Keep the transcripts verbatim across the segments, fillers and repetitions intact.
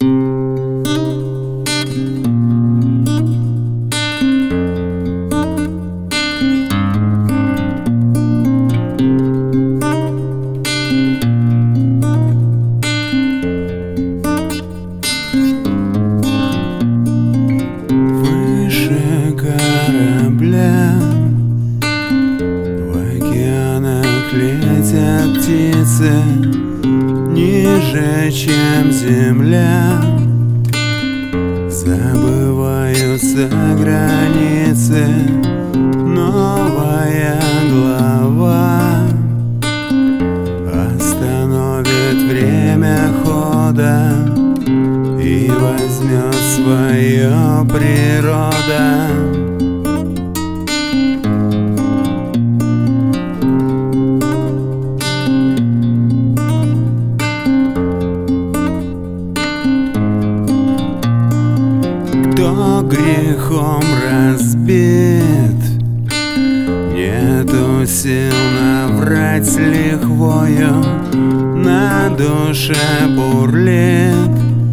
Летят птицы ниже, чем земля. Забываются границы, новая глава остановит время хода и возьмет свое природа. Кто грехом разбит, нету сил наврать с лихвою, на душе бурлит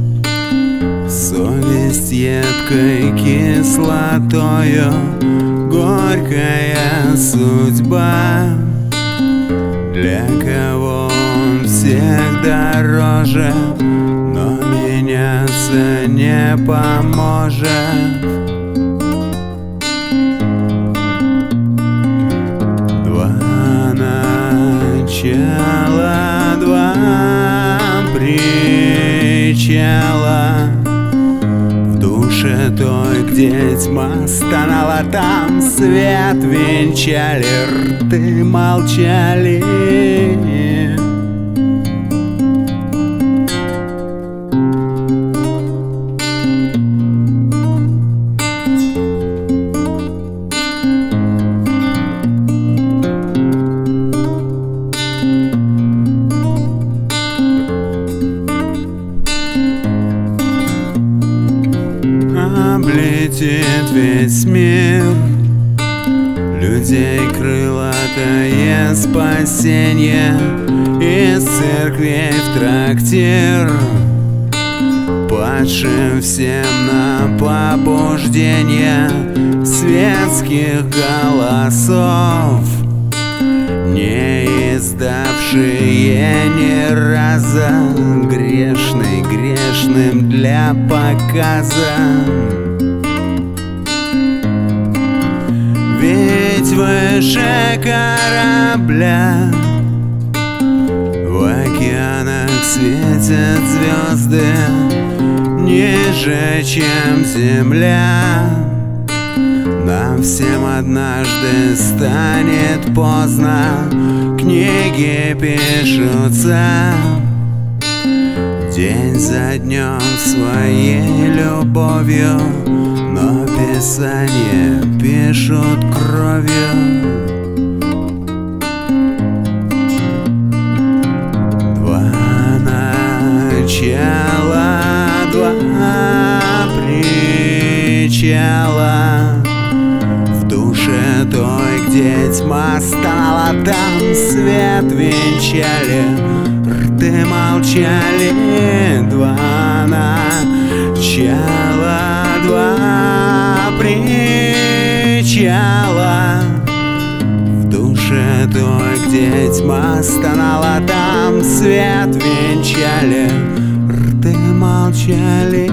совесть едкой кислотою, горькая судьба. Для кого он всех дороже, но меняться не поможет. Два начала, два причала. В душе той, где тьма стонала, там свет венчали, рты молчали. Облетит весь мир, людей крылатое спасенье, из церквей в трактир, падшим всем на побуждение светских голосов, не издавшие ни раза, грешный грешным для показа. Ведь выше корабля в океанах светят звезды, ниже, чем земля. Нам всем однажды станет поздно, книги пишутся день за днем своей любовью, но писание пишут кровью. Два начала, два причала. В душе той, где тьма стала, там свет венчали, рты молчали. Два начала, два причала. В душе той, где тьма стонала, там свет венчали, рты молчали.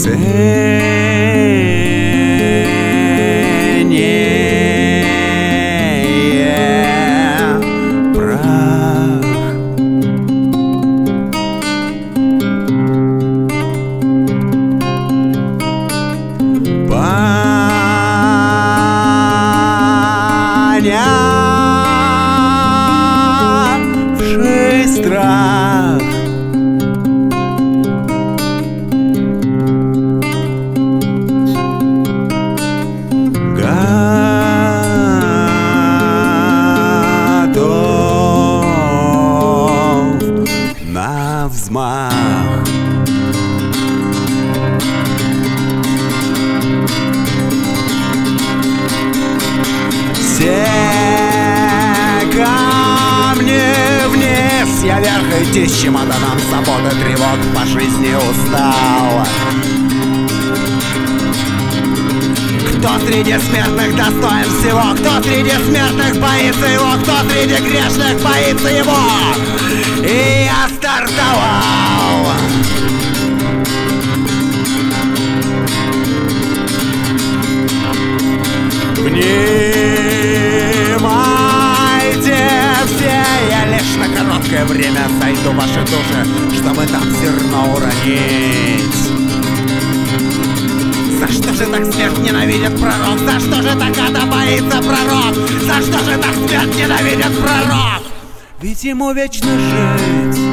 Ты не прах. Понявший страх, готов на взмах. Все камни вниз, я вверх идти с чемоданом забот и тревог, по жизни устал. Кто среди смертных достоин всего? Кто среди смертных боится его? Кто среди грешных боится его? И я стартовал. Внимайте все, я лишь на короткое время сойду в ваши души, чтобы там зерно уронить. За что же так смерть ненавидит пророк? За что же так ада боится пророк? За что же так смерть ненавидит пророк? Ведь ему вечно жить.